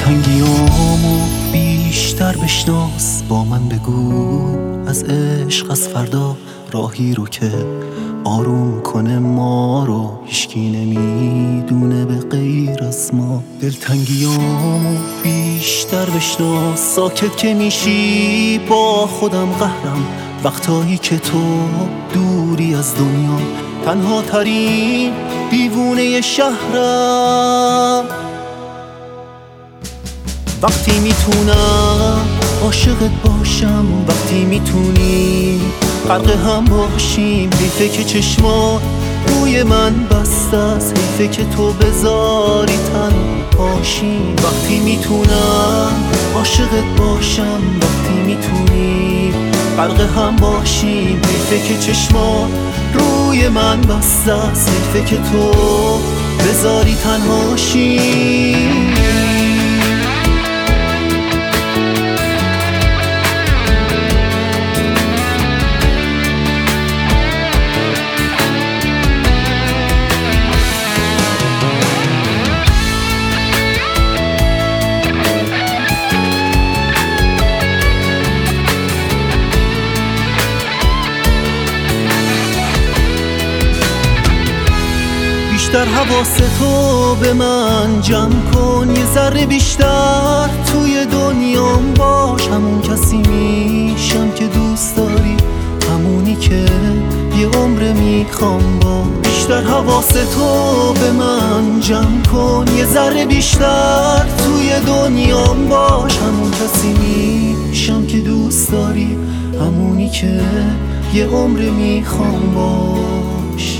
دلتنگیامو بیشتر بشناس، با من بگو از عشق از فردا راهی رو که آروم کنه ما رو، هیچکی نمیدونه به غیر از ما. دلتنگیامو بیشتر بشناس، ساکت که میشی با خودم قهرم، وقتایی که تو دوری از دنیا، تنها ترین دیوونه شهرم. وقتی میتونم عاشقت باشم، وقتی میتونی غرق هم باشیم، حیفه که چشمات روی من بسته است، حیفه که تو بذاری تنهاشیم. وقتی میتونم عاشقت باشم، وقتی میتونی غرق هم باشیم، حیفه که چشمات روی من بسته است، حیفه که تو بذاری تنهاشیم. بیشتر حواستو به من جمع کن، یه ذره بیشتر توی دنیام باش، همون کسی میشم که دوست داری، همونی که یه عمر میخوام با. بیشتر حواستو به من جمع کن، یه ذره بیشتر توی دنیام باش، همون کسی میشم که دوست داری، همونی که یه عمر میخوام باش.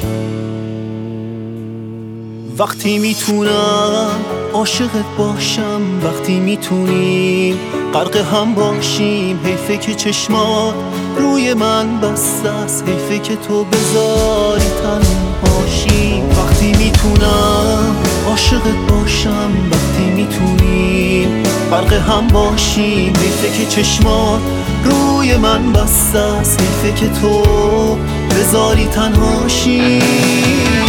وقتی میتونم عاشقت باشم، وقتی میتونیم غرق هم باشیم، حیفه که چشمات روی من بسته است، حیفه که تو بذاری تنهاشیم. وقتی میتونم عاشقت باشم، وقتی میتونیم غرق هم باشیم، حیفه که چشمات روی من بسته است، حیفه که تو بذاری تنهاشیم.